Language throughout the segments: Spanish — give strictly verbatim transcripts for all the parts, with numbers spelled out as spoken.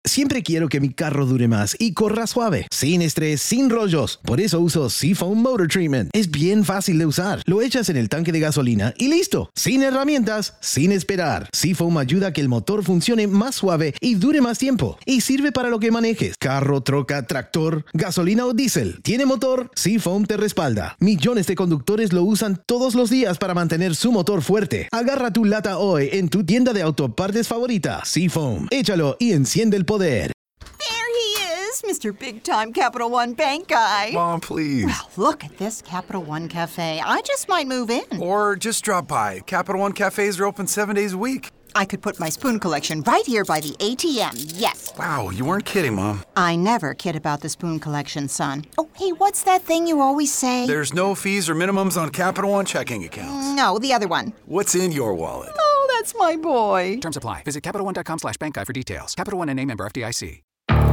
Siempre quiero que mi carro dure más y corra suave, sin estrés, sin rollos. Por eso uso Seafoam Motor Treatment. Es bien fácil de usar. Lo echas en el tanque de gasolina y listo. Sin herramientas, sin esperar. Seafoam ayuda a que el motor funcione más suave y dure más tiempo. Y sirve para lo que manejes. Carro, troca, tractor, gasolina o diésel. ¿Tiene motor? Seafoam te respalda. Millones de conductores lo usan todos los días para mantener su motor fuerte. Agarra tu lata hoy en tu tienda de autopartes favorita. Seafoam. Échalo y enciende el poder. There he is, Mister Big Time Capital One Bank guy. Mom, please. Well, look at this Capital One Cafe. I just might move in. Or just drop by. Capital One cafes are open seven days a week. I could put my spoon collection right here by the A T M, yes. Wow, you weren't kidding, Mom. I never kid about the spoon collection, son. Oh, hey, what's that thing you always say? There's no fees or minimums on Capital One checking accounts. No, the other one. What's in your wallet? Oh, that's my boy. Terms apply. Visit CapitalOne.com slash bank guide for details. Capital One N A member F D I C.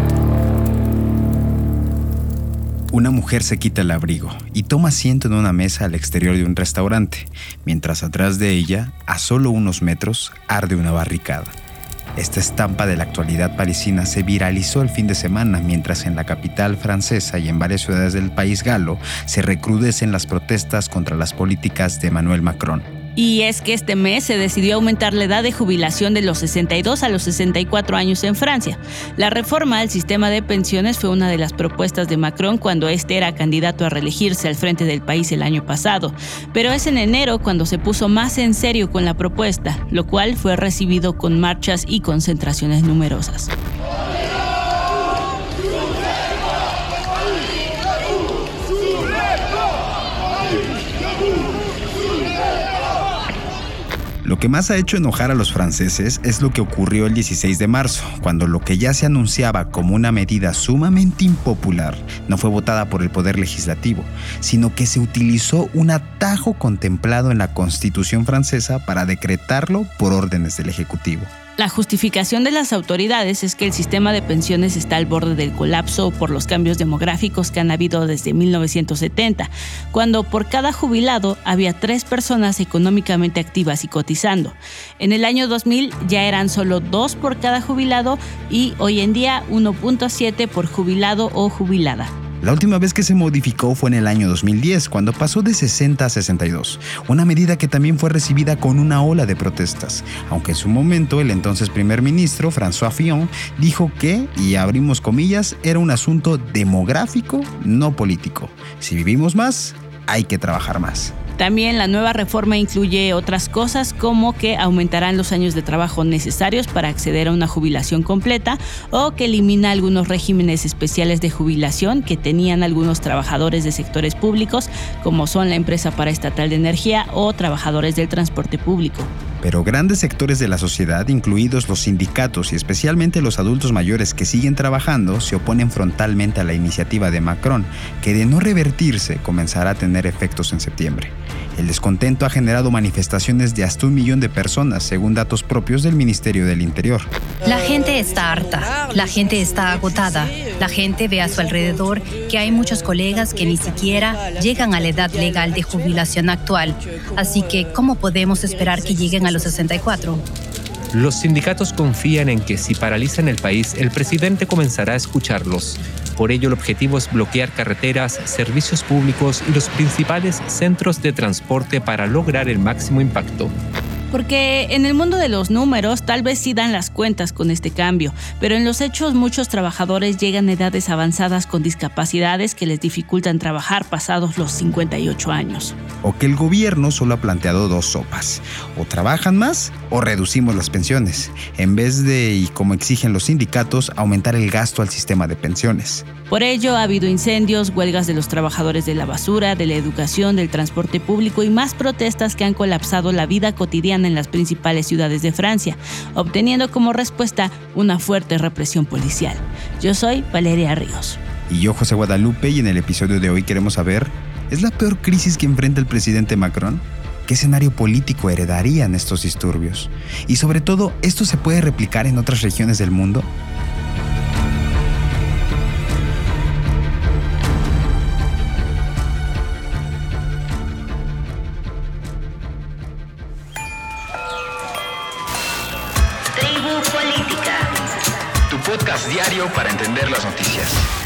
Una mujer se quita el abrigo y toma asiento en una mesa al exterior de un restaurante, mientras atrás de ella, a solo unos metros, arde una barricada. Esta estampa de la actualidad parisina se viralizó el fin de semana, mientras en la capital francesa y en varias ciudades del país galo se recrudecen las protestas contra las políticas de Emmanuel Macron. Y es que este mes se decidió aumentar la edad de jubilación de los sesenta y dos a los sesenta y cuatro años en Francia. La reforma al sistema de pensiones fue una de las propuestas de Macron cuando este era candidato a reelegirse al frente del país el año pasado. Pero es en enero cuando se puso más en serio con la propuesta, lo cual fue recibido con marchas y concentraciones numerosas. Lo que más ha hecho enojar a los franceses es lo que ocurrió el dieciséis de marzo, cuando lo que ya se anunciaba como una medida sumamente impopular no fue votada por el Poder Legislativo, sino que se utilizó un atajo contemplado en la Constitución francesa para decretarlo por órdenes del Ejecutivo. La justificación de las autoridades es que el sistema de pensiones está al borde del colapso por los cambios demográficos que han habido desde mil novecientos setenta, cuando por cada jubilado había tres personas económicamente activas y cotizando. En el año dos mil ya eran solo dos por cada jubilado y hoy en día uno punto siete por jubilado o jubilada. La última vez que se modificó fue en el año dos mil diez, cuando pasó de sesenta a sesenta y dos, una medida que también fue recibida con una ola de protestas, aunque en su momento el entonces primer ministro, François Fillon, dijo que, y abrimos comillas, era un asunto demográfico, no político. Si vivimos más, hay que trabajar más. También la nueva reforma incluye otras cosas como que aumentarán los años de trabajo necesarios para acceder a una jubilación completa o que elimina algunos regímenes especiales de jubilación que tenían algunos trabajadores de sectores públicos, como son la empresa paraestatal de energía o trabajadores del transporte público. Pero grandes sectores de la sociedad, incluidos los sindicatos y especialmente los adultos mayores que siguen trabajando, se oponen frontalmente a la iniciativa de Macron, que de no revertirse comenzará a tener efectos en septiembre. El descontento ha generado manifestaciones de hasta un millón de personas, según datos propios del Ministerio del Interior. La gente está harta, la gente está agotada, la gente ve a su alrededor que hay muchos colegas que ni siquiera llegan a la edad legal de jubilación actual. Así que, ¿cómo podemos esperar que lleguen a los sesenta y cuatro? Los sindicatos confían en que si paralizan el país, el presidente comenzará a escucharlos. Por ello, el objetivo es bloquear carreteras, servicios públicos y los principales centros de transporte para lograr el máximo impacto. Porque en el mundo de los números tal vez sí dan las cuentas con este cambio, pero en los hechos muchos trabajadores llegan a edades avanzadas con discapacidades que les dificultan trabajar pasados los cincuenta y ocho años. O que el gobierno solo ha planteado dos sopas: o trabajan más o reducimos las pensiones, en vez de, y como exigen los sindicatos, aumentar el gasto al sistema de pensiones. Por ello ha habido incendios, huelgas de los trabajadores de la basura, de la educación, del transporte público y más protestas que han colapsado la vida cotidiana en las principales ciudades de Francia, obteniendo como respuesta una fuerte represión policial. Yo soy Valeria Ríos. Y yo, José Guadalupe, y en el episodio de hoy queremos saber, ¿es la peor crisis que enfrenta el presidente Macron? ¿Qué escenario político heredarían estos disturbios? Y sobre todo, ¿esto se puede replicar en otras regiones del mundo? Podcast Diario para entender las noticias.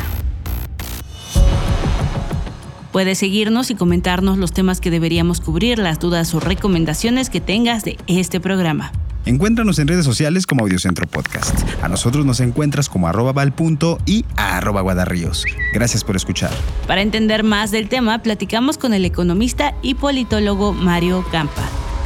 Puedes seguirnos y comentarnos los temas que deberíamos cubrir, las dudas o recomendaciones que tengas de este programa. Encuéntranos en redes sociales como Audiocentro Podcast. A nosotros nos encuentras como arroba valpunto y a arroba guadarríos. Gracias por escuchar. Para entender más del tema, platicamos con el economista y politólogo Mario Campa.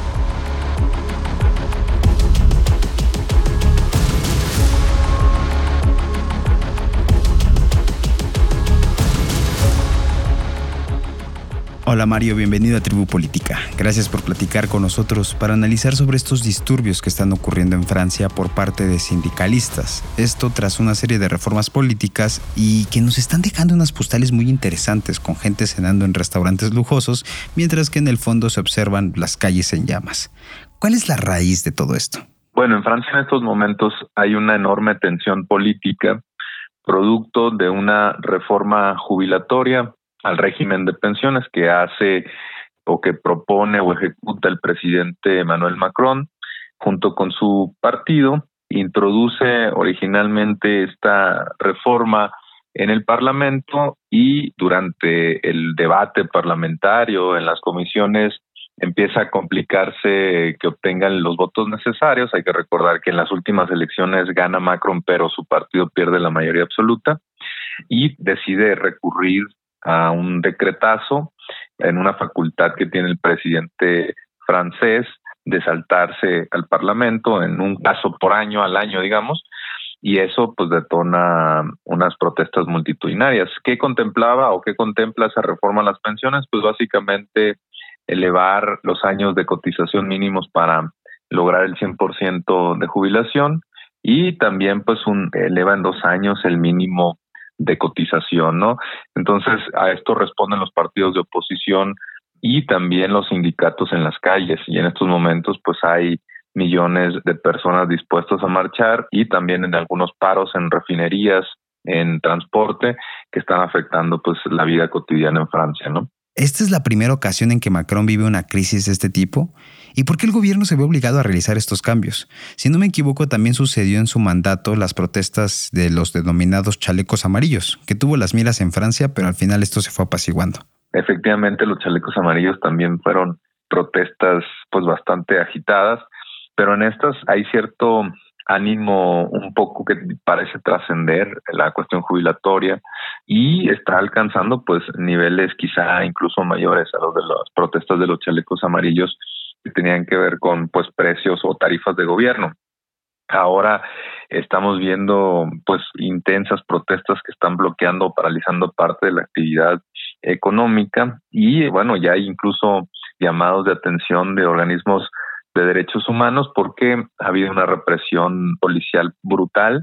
Hola Mario, bienvenido a Tribu Política. Gracias por platicar con nosotros para analizar sobre estos disturbios que están ocurriendo en Francia por parte de sindicalistas. Esto tras una serie de reformas políticas y que nos están dejando unas postales muy interesantes con gente cenando en restaurantes lujosos, mientras que en el fondo se observan las calles en llamas. ¿Cuál es la raíz de todo esto? Bueno, en Francia en estos momentos hay una enorme tensión política, producto de una reforma jubilatoria al régimen de pensiones que hace o que propone o ejecuta el presidente Emmanuel Macron junto con su partido. Introduce originalmente esta reforma en el Parlamento y durante el debate parlamentario en las comisiones empieza a complicarse que obtengan los votos necesarios. Hay que recordar que en las últimas elecciones gana Macron, pero su partido pierde la mayoría absoluta y decide recurrir a un decretazo en una facultad que tiene el presidente francés de saltarse al Parlamento en un caso por año, al año, digamos, y eso pues detona unas protestas multitudinarias. ¿Qué contemplaba o qué contempla esa reforma a las pensiones? Pues básicamente elevar los años de cotización mínimos para lograr el cien por ciento de jubilación y también pues un, eleva en dos años el mínimo de cotización, ¿no? Entonces, a esto responden los partidos de oposición y también los sindicatos en las calles. Y en estos momentos, pues hay millones de personas dispuestas a marchar y también en algunos paros en refinerías, en transporte, que están afectando pues la vida cotidiana en Francia, ¿no? ¿Esta es la primera ocasión en que Macron vive una crisis de este tipo? ¿Y por qué el gobierno se ve obligado a realizar estos cambios? Si no me equivoco, también sucedió en su mandato las protestas de los denominados chalecos amarillos, que tuvo las miras en Francia, pero al final esto se fue apaciguando. Efectivamente, los chalecos amarillos también fueron protestas pues bastante agitadas, pero en estas hay cierto ánimo un poco que parece trascender la cuestión jubilatoria y está alcanzando pues niveles quizá incluso mayores a los de las protestas de los chalecos amarillos que tenían que ver con pues precios o tarifas de gobierno. Ahora estamos viendo pues intensas protestas que están bloqueando o paralizando parte de la actividad económica y bueno, ya hay incluso llamados de atención de organismos de derechos humanos porque ha habido una represión policial brutal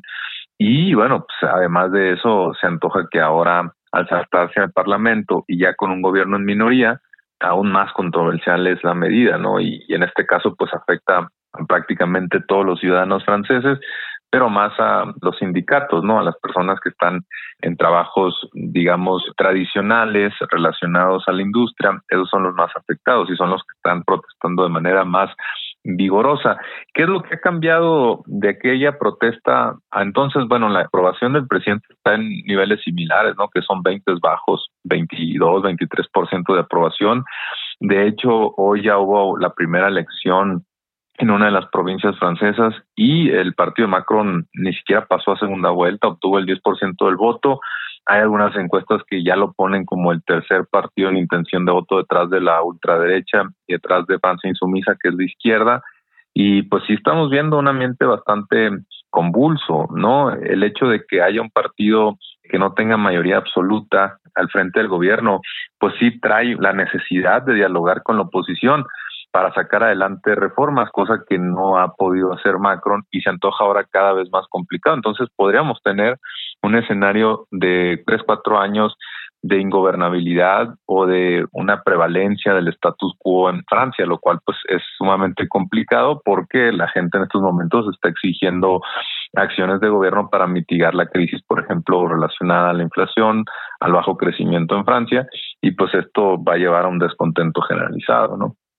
y bueno, pues además de eso se antoja que ahora al saltarse al Parlamento y ya con un gobierno en minoría, aún más controversial es la medida, ¿no? Y, y en este caso pues afecta a prácticamente todos los ciudadanos franceses, pero más a los sindicatos, ¿no? A las personas que están en trabajos, digamos, tradicionales relacionados a la industria, esos son los más afectados y son los que están protestando de manera más vigorosa. ¿Qué es lo que ha cambiado de aquella protesta a entonces? Bueno, la aprobación del presidente está en niveles similares, ¿no? Que son veinte bajos, veintidós, veintitrés por ciento de aprobación. De hecho, hoy ya hubo la primera elección en una de las provincias francesas y el partido de Macron ni siquiera pasó a segunda vuelta, obtuvo el diez por ciento del voto. Hay algunas encuestas que ya lo ponen como el tercer partido en intención de voto detrás de la ultraderecha y detrás de Francia Insumisa, que es de izquierda. Y pues sí estamos viendo un ambiente bastante convulso, ¿no? El hecho de que haya un partido que no tenga mayoría absoluta al frente del gobierno, pues sí trae la necesidad de dialogar con la oposición para sacar adelante reformas, cosa que no ha podido hacer Macron y se antoja ahora cada vez más complicado. Entonces podríamos tener un escenario de tres, cuatro años de ingobernabilidad o de una prevalencia del status quo en Francia, lo cual pues es sumamente complicado porque la gente en estos momentos está exigiendo acciones de gobierno para mitigar la crisis, por ejemplo, relacionada a la inflación, al bajo crecimiento en Francia, y pues esto va a llevar a un descontento generalizado, ¿no?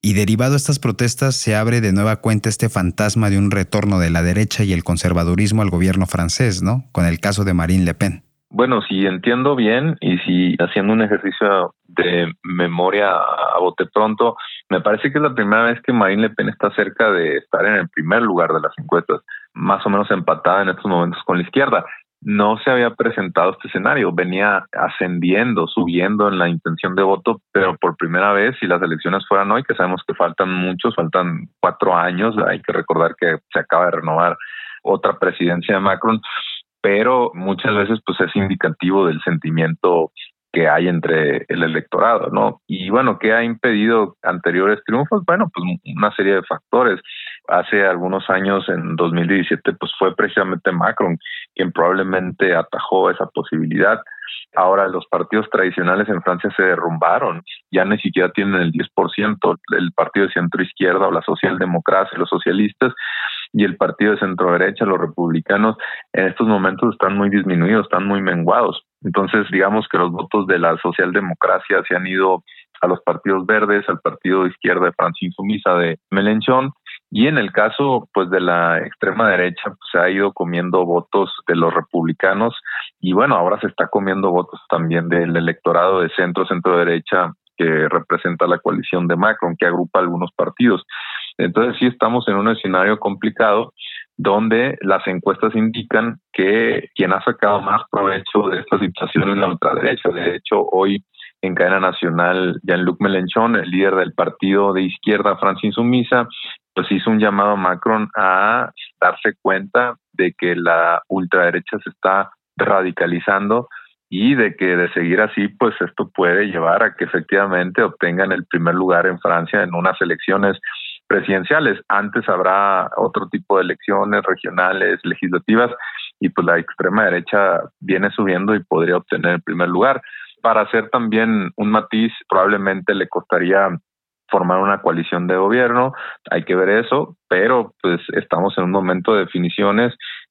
Y derivado de estas protestas se abre de nueva cuenta este fantasma de un retorno de la derecha y el conservadurismo al gobierno francés, ¿no? Con el caso de Marine Le Pen. Bueno, si entiendo bien y si haciendo un ejercicio de memoria a bote pronto, me parece que es la primera vez que Marine Le Pen está cerca de estar en el primer lugar de las encuestas, más o menos empatada en estos momentos con la izquierda. No se había presentado este escenario, venía ascendiendo, subiendo en la intención de voto, pero por primera vez, si las elecciones fueran hoy, que sabemos que faltan muchos, faltan cuatro años, hay que recordar que se acaba de renovar otra presidencia de Macron, pero muchas veces pues es indicativo del sentimiento que hay entre el electorado, ¿no? Y bueno, ¿qué ha impedido anteriores triunfos? Bueno, pues una serie de factores. Hace algunos años, en dos mil diecisiete, pues fue precisamente Macron quien probablemente atajó esa posibilidad. Ahora los partidos tradicionales en Francia se derrumbaron, ya ni siquiera tienen el diez por ciento, el partido de centro-izquierda o la socialdemocracia, los socialistas, y el partido de centro-derecha, los republicanos, en estos momentos están muy disminuidos, están muy menguados. Entonces, digamos que los votos de la socialdemocracia se han ido a los partidos verdes, al partido de izquierda de Francia Insumisa de Mélenchon, y en el caso pues de la extrema derecha pues, se ha ido comiendo votos de los republicanos, y bueno, ahora se está comiendo votos también del electorado de centro, centro-derecha, que representa la coalición de Macron, que agrupa algunos partidos. Entonces sí estamos en un escenario complicado donde las encuestas indican que quien ha sacado más provecho de esta situación es la ultraderecha. De hecho, hoy en cadena nacional, Jean-Luc Mélenchon, el líder del partido de izquierda Francia Insumisa, pues hizo un llamado a Macron a darse cuenta de que la ultraderecha se está radicalizando y de que de seguir así, pues esto puede llevar a que efectivamente obtengan el primer lugar en Francia en unas elecciones presidenciales. Antes habrá otro tipo de elecciones regionales, legislativas, y pues la extrema derecha viene subiendo y podría obtener el primer lugar. Para hacer también un matiz, probablemente le costaría formar una coalición de gobierno, hay que ver eso, pero pues estamos en un momento de definiciones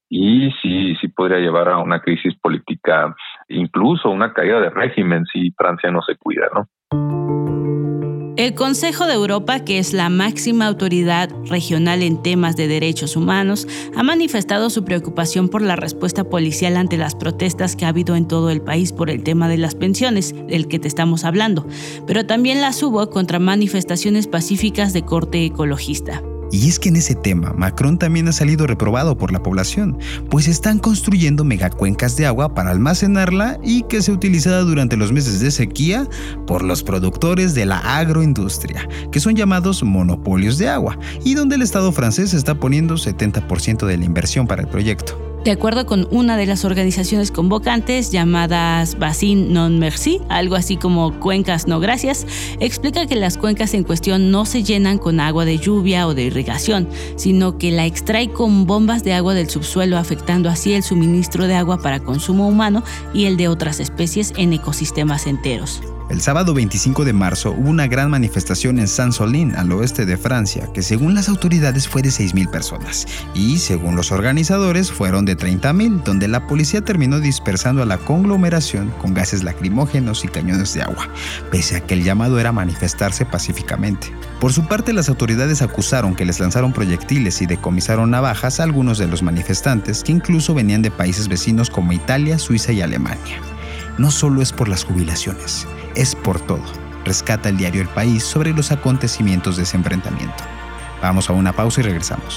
y sí, sí podría llevar a una crisis política, incluso una caída de régimen si Francia no se cuida, ¿no? El Consejo de Europa, que es la máxima autoridad regional en temas de derechos humanos, ha manifestado su preocupación por la respuesta policial ante las protestas que ha habido en todo el país por el tema de las pensiones, del que te estamos hablando, pero también las hubo contra manifestaciones pacíficas de corte ecologista. Y es que en ese tema, Macron también ha salido reprobado por la población, pues están construyendo megacuencas de agua para almacenarla y que sea utilizada durante los meses de sequía por los productores de la agroindustria, que son llamados monopolios de agua, y donde el Estado francés está poniendo setenta por ciento de la inversión para el proyecto. De acuerdo con una de las organizaciones convocantes, llamadas Bassin Non Merci, algo así como cuencas no gracias, explica que las cuencas en cuestión no se llenan con agua de lluvia o de irrigación, sino que la extrae con bombas de agua del subsuelo, afectando así el suministro de agua para consumo humano y el de otras especies en ecosistemas enteros. El sábado veinticinco de marzo hubo una gran manifestación en Saint-Solin, al oeste de Francia, que según las autoridades fue de seis mil personas, y según los organizadores fueron de treinta mil, donde la policía terminó dispersando a la conglomeración con gases lacrimógenos y cañones de agua, pese a que el llamado era manifestarse pacíficamente. Por su parte, las autoridades acusaron que les lanzaron proyectiles y decomisaron navajas a algunos de los manifestantes, que incluso venían de países vecinos como Italia, Suiza y Alemania. No solo es por las jubilaciones, es por todo, rescata el diario El País sobre los acontecimientos de ese enfrentamiento. Vamos a una pausa y regresamos.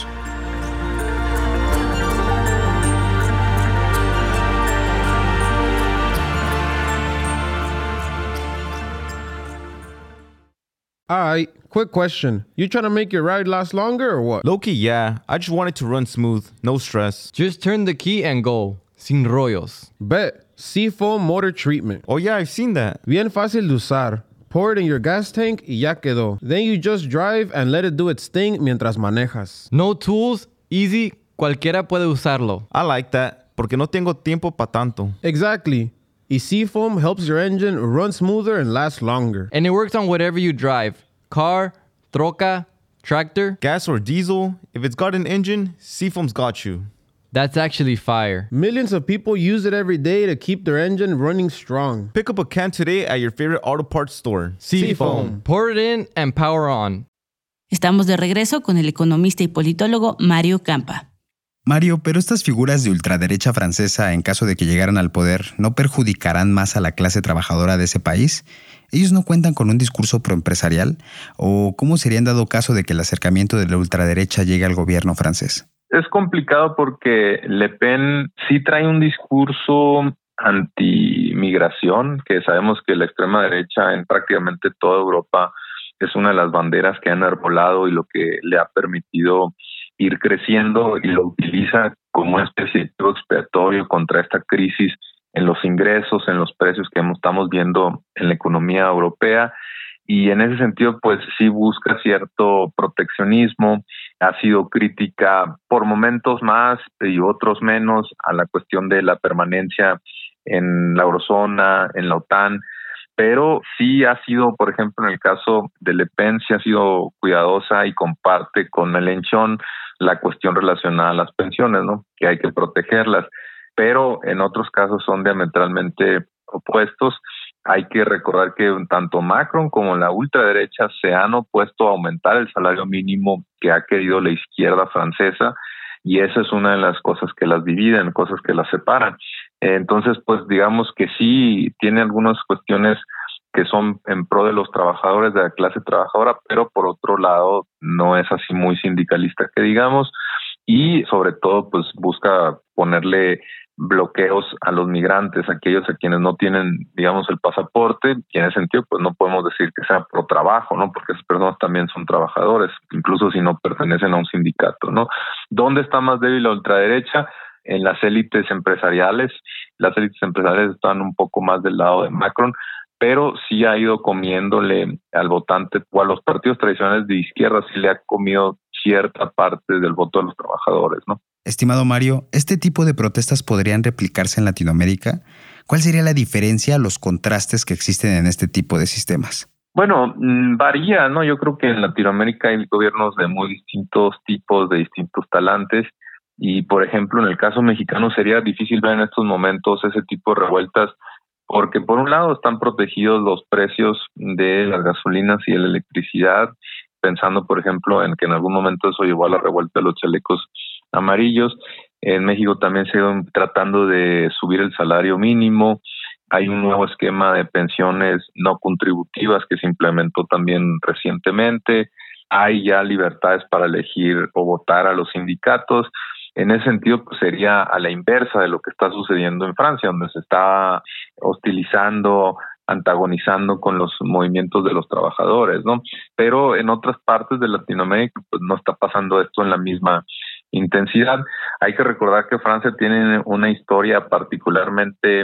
Alright, quick question. You trying to make your ride last longer or what? Low-key, yeah. I just want it to run smooth, no stress. Just turn the key and go. Sin rollos. Bet. Seafoam Motor Treatment. Oh yeah, I've seen that. Bien fácil de usar. Pour it in your gas tank y ya quedó. Then you just drive and let it do its thing mientras manejas. No tools, easy, cualquiera puede usarlo. I like that, porque no tengo tiempo pa' tanto. Exactly. Y Seafoam helps your engine run smoother and last longer. And it works on whatever you drive. Car, troca, tractor. Gas or diesel, if it's got an engine, Seafoam's got you. That's actually fire. Millions of people use it every day to keep their engine running strong. Pick up a can today at your favorite auto parts store. Seafoam. Pour it in and power on. Estamos de regreso con el economista y politólogo Mario Campa. Mario, pero estas figuras de ultraderecha francesa, en caso de que llegaran al poder, ¿no perjudicarán más a la clase trabajadora de ese país? ¿Ellos no cuentan con un discurso proempresarial? ¿O cómo sería en dado caso de que el acercamiento de la ultraderecha llegue al gobierno francés? Es complicado porque Le Pen sí trae un discurso anti-migración, que sabemos que la extrema derecha en prácticamente toda Europa es una de las banderas que han enarbolado y lo que le ha permitido ir creciendo, y lo utiliza como una especie de chivo expiatorio contra esta crisis en los ingresos, en los precios que estamos viendo en la economía europea. Y en ese sentido, pues sí busca cierto proteccionismo, ha sido crítica por momentos más y otros menos a la cuestión de la permanencia en la eurozona, en la OTAN, pero sí ha sido, por ejemplo, en el caso de Le Pen, sí ha sido cuidadosa y comparte con Mélenchon la cuestión relacionada a las pensiones, ¿no? Que hay que protegerlas, pero en otros casos son diametralmente opuestos. Hay que recordar que tanto Macron como la ultraderecha se han opuesto a aumentar el salario mínimo que ha querido la izquierda francesa, y esa es una de las cosas que las dividen, cosas que las separan. Entonces, pues digamos que sí tiene algunas cuestiones que son en pro de los trabajadores, de la clase trabajadora, pero por otro lado no es así muy sindicalista que digamos, y sobre todo pues busca ponerle bloqueos a los migrantes, aquellos a quienes no tienen, digamos, el pasaporte, y en ese sentido pues no podemos decir que sea pro trabajo, ¿no? Porque esas personas también son trabajadores, incluso si no pertenecen a un sindicato, ¿no? ¿Dónde está más débil la ultraderecha? En las élites empresariales. Las élites empresariales están un poco más del lado de Macron, pero sí ha ido comiéndole al votante o a los partidos tradicionales de izquierda, sí le ha comido cierta parte del voto de los trabajadores, ¿no? Estimado Mario, ¿este tipo de protestas podrían replicarse en Latinoamérica? ¿Cuál sería la diferencia, los contrastes que existen en este tipo de sistemas? Bueno, varía, ¿no? Yo creo que en Latinoamérica hay gobiernos de muy distintos tipos, de distintos talantes, y por ejemplo en el caso mexicano sería difícil ver en estos momentos ese tipo de revueltas, porque por un lado están protegidos los precios de las gasolinas y de la electricidad, pensando por ejemplo en que en algún momento eso llevó a la revuelta de los chalecos amarillos. En México también se ha ido tratando de subir el salario mínimo. Hay un nuevo esquema de pensiones no contributivas que se implementó también recientemente. Hay ya libertades para elegir o votar a los sindicatos. En ese sentido, pues sería a la inversa de lo que está sucediendo en Francia, donde se está hostilizando, antagonizando con los movimientos de los trabajadores, ¿no? Pero en otras partes de Latinoamérica, pues no está pasando esto en la misma intensidad. Hay que recordar que Francia tiene una historia particularmente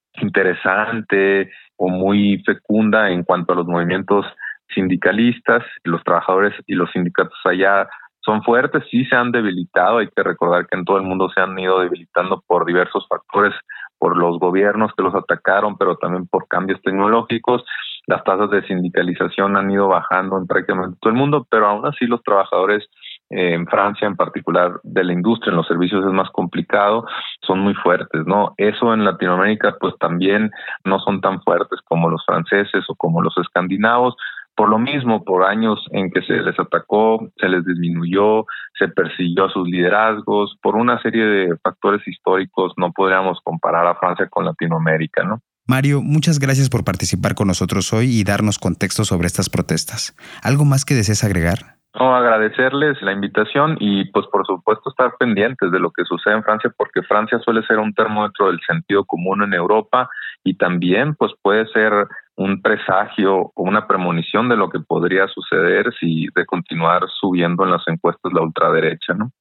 interesante o muy fecunda en cuanto a los movimientos sindicalistas. Los trabajadores y los sindicatos allá son fuertes, sí se han debilitado. Hay que recordar que en todo el mundo se han ido debilitando por diversos factores, por los gobiernos que los atacaron, pero también por cambios tecnológicos. Las tasas de sindicalización han ido bajando en prácticamente todo el mundo, pero aún así los trabajadores eh, en Francia, en particular de la industria, en los servicios es más complicado, son muy fuertes, ¿no? Eso en Latinoamérica pues también no son tan fuertes como los franceses o como los escandinavos. Por lo mismo, por años en que se les atacó, se les disminuyó, se persiguió a sus liderazgos, por una serie de factores históricos no podríamos comparar a Francia con Latinoamérica, ¿no? Mario, muchas gracias por participar con nosotros hoy y darnos contexto sobre estas protestas. ¿Algo más que desees agregar? No, agradecerles la invitación y pues por supuesto estar pendientes de lo que sucede en Francia, porque Francia suele ser un termómetro del sentido común en Europa y también pues puede ser un presagio o una premonición de lo que podría suceder si de continuar subiendo en las encuestas la ultraderecha, ¿no?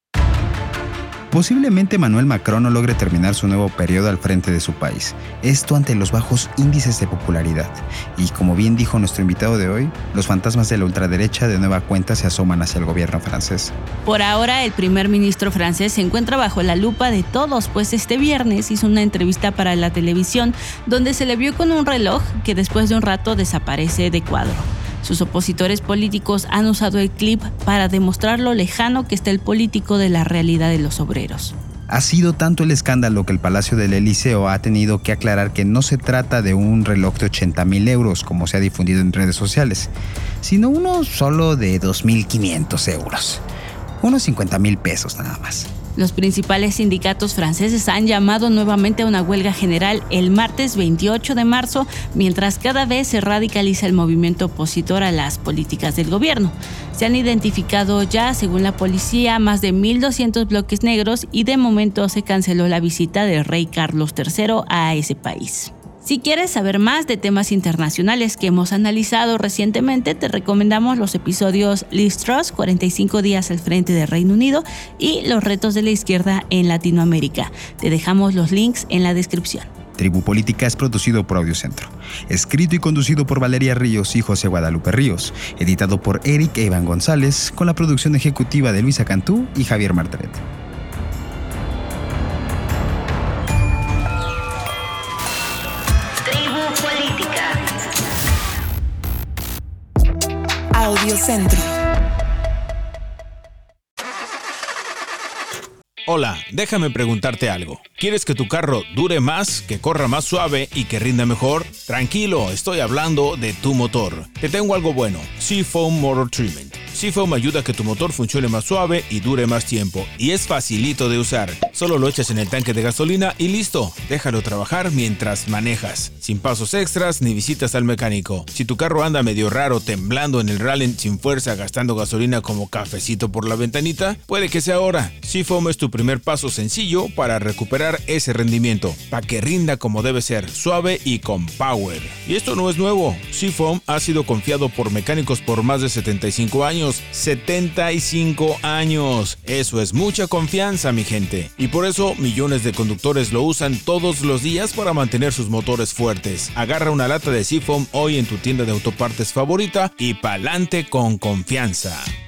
Posiblemente Emmanuel Macron no logre terminar su nuevo periodo al frente de su país. Esto ante los bajos índices de popularidad. Y como bien dijo nuestro invitado de hoy, los fantasmas de la ultraderecha de nueva cuenta se asoman hacia el gobierno francés. Por ahora, el primer ministro francés se encuentra bajo la lupa de todos, pues este viernes hizo una entrevista para la televisión donde se le vio con un reloj que después de un rato desaparece de cuadro. Sus opositores políticos han usado el clip para demostrar lo lejano que está el político de la realidad de los obreros. Ha sido tanto el escándalo que el Palacio del Elíseo ha tenido que aclarar que no se trata de un reloj de ochenta mil euros, como se ha difundido en redes sociales, sino uno solo de dos mil quinientos euros. Unos cincuenta mil pesos nada más. Los principales sindicatos franceses han llamado nuevamente a una huelga general el martes veintiocho de marzo, mientras cada vez se radicaliza el movimiento opositor a las políticas del gobierno. Se han identificado ya, según la policía, más de mil doscientos bloques negros y de momento se canceló la visita del rey Carlos tercero a ese país. Si quieres saber más de temas internacionales que hemos analizado recientemente, te recomendamos los episodios Liz Truss, cuarenta y cinco días al frente del Reino Unido, y Los retos de la izquierda en Latinoamérica. Te dejamos los links en la descripción. Tribu Política es producido por Audiocentro. Escrito y conducido por Valeria Ríos y José Guadalupe Ríos. Editado por Eric e Iván González, con la producción ejecutiva de Luisa Cantú y Javier Martret. Audiocentro. Hola, déjame preguntarte algo. ¿Quieres que tu carro dure más, que corra más suave y que rinda mejor? Tranquilo, estoy hablando de tu motor. Te tengo algo bueno, Seafoam Motor Treatment. Seafoam ayuda a que tu motor funcione más suave y dure más tiempo. Y es facilito de usar. Solo lo echas en el tanque de gasolina y listo. Déjalo trabajar mientras manejas. Sin pasos extras ni visitas al mecánico. Si tu carro anda medio raro, temblando en el rally sin fuerza, gastando gasolina como cafecito por la ventanita, puede que sea ahora. Seafoam es tu primer paso sencillo para recuperar ese rendimiento. Para que rinda como debe ser, suave y con power. Y esto no es nuevo. Seafoam ha sido confiado por mecánicos por más de setenta y cinco años. setenta y cinco años. Eso es mucha confianza, mi gente. Y por eso millones de conductores lo usan todos los días para mantener sus motores fuertes. Agarra una lata de Seafoam hoy en tu tienda de autopartes favorita y pa'lante con confianza.